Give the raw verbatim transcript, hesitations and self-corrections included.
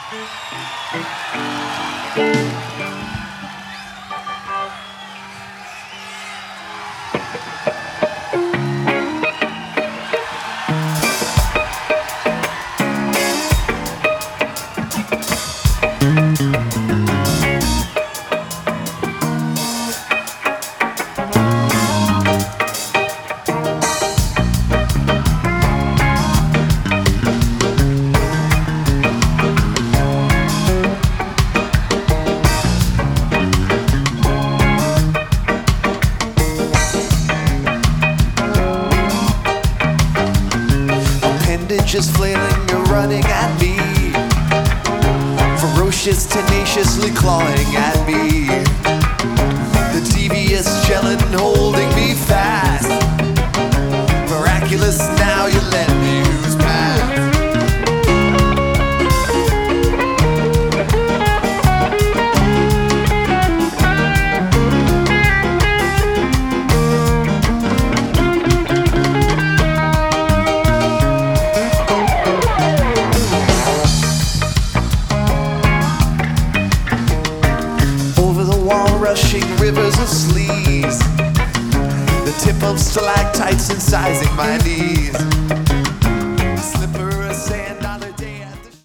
Just flailing, you're running at me, ferocious, tenaciously clawing at me. The devious gelin holding me fast, miraculous now you let me lose path. Rushing rivers of sleaze, the tip of stalactites incising my knees.